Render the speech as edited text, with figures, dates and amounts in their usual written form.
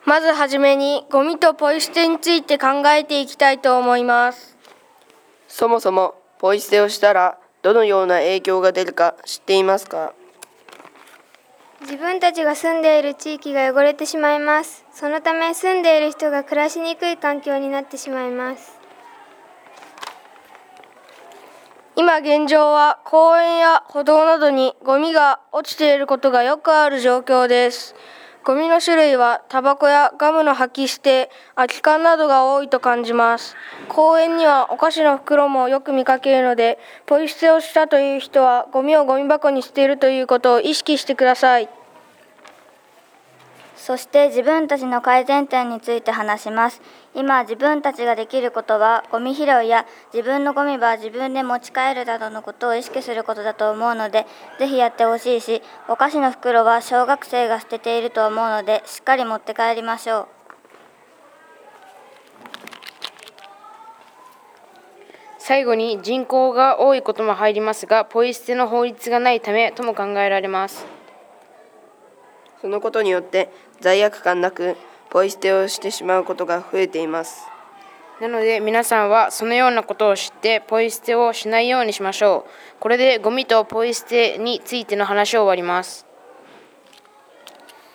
まずはじめにゴミとポイ捨てについて考えていきたいと思います。 そもそもポイ捨てをしたらどのような影響が出るか知っていますか？ 自分たちが住んでいる地域が汚れてしまいます。そのため住んでいる人が暮らしにくい環境になってしまいます。 今現状は公園や歩道などにゴミが落ちていることがよくある状況です。ゴミの種類はタバコやガムの吐き捨て、空き缶などが多いと感じます。公園にはお菓子の袋もよく見かけるので、ポイ捨てをしたという人はゴミをゴミ箱に捨てるということを意識してください。 そして自分たちの改善点について話します。今自分たちができることはゴミ拾いや自分のゴミは自分で持ち帰るなどのことを意識することだと思うので、ぜひやってほしいし、お菓子の袋は小学生が捨てていると思うのでしっかり持って帰りましょう。 最後に人口が多いことも入りますが、ポイ捨ての法律がないためとも考えられます。 そのことによって罪悪感なくポイ捨てをしてしまうことが増えています。 なので皆さんはそのようなことを知ってポイ捨てをしないようにしましょう。これでゴミとポイ捨てについての話を終わります。